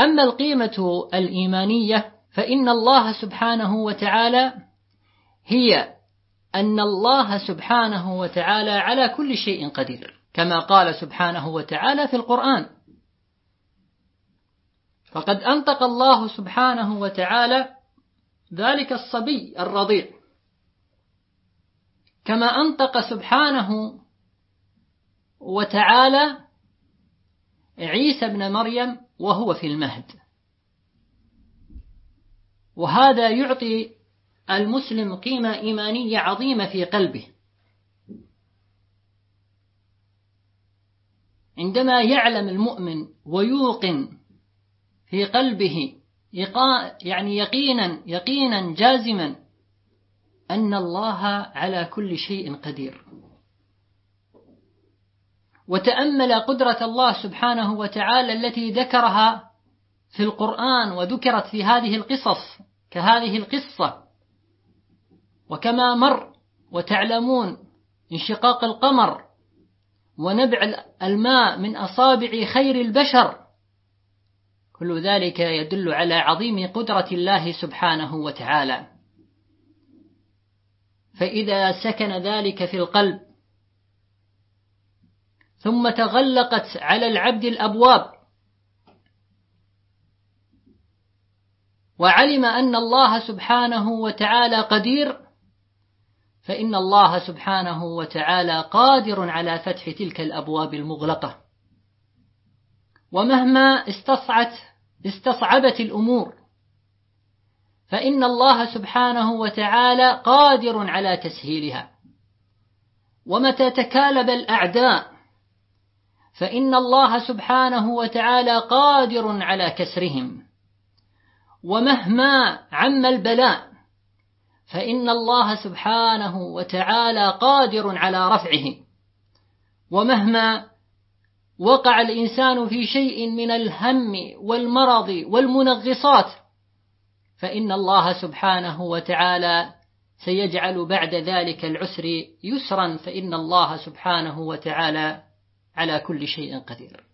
أما القيمة الإيمانية فإن الله سبحانه وتعالى هي أن الله سبحانه وتعالى على كل شيء قدير، كما قال سبحانه وتعالى في القرآن. فقد أنطق الله سبحانه وتعالى ذلك الصبي الرضيع، كما أنطق سبحانه وتعالى عيسى ابن مريم وهو في المهد. وهذا يعطي المسلم قيمة إيمانية عظيمة في قلبه، عندما يعلم المؤمن ويوقن في قلبه يعني يقينا جازما أن الله على كل شيء قدير. وتأمل قدرة الله سبحانه وتعالى التي ذكرها في القرآن وذكرت في هذه القصص كهذه القصة. وكما مر وتعلمون انشقاق القمر ونبع الماء من أصابع خير البشر، كل ذلك يدل على عظيم قدرة الله سبحانه وتعالى. فإذا سكن ذلك في القلب ثم تغلقت على العبد الأبواب وعلم أن الله سبحانه وتعالى قدير، فإن الله سبحانه وتعالى قادر على فتح تلك الأبواب المغلقة. ومهما استصعبت الأمور فإن الله سبحانه وتعالى قادر على تسهيلها. ومتى تكالب الأعداء فإن الله سبحانه وتعالى قادر على كسرهم. ومهما عم البلاء فإن الله سبحانه وتعالى قادر على رفعه. ومهما وقع الإنسان في شيء من الهم والمرض والمنغصات فإن الله سبحانه وتعالى سيجعل بعد ذلك العسر يسرا، فإن الله سبحانه وتعالى على كل شيء قدير.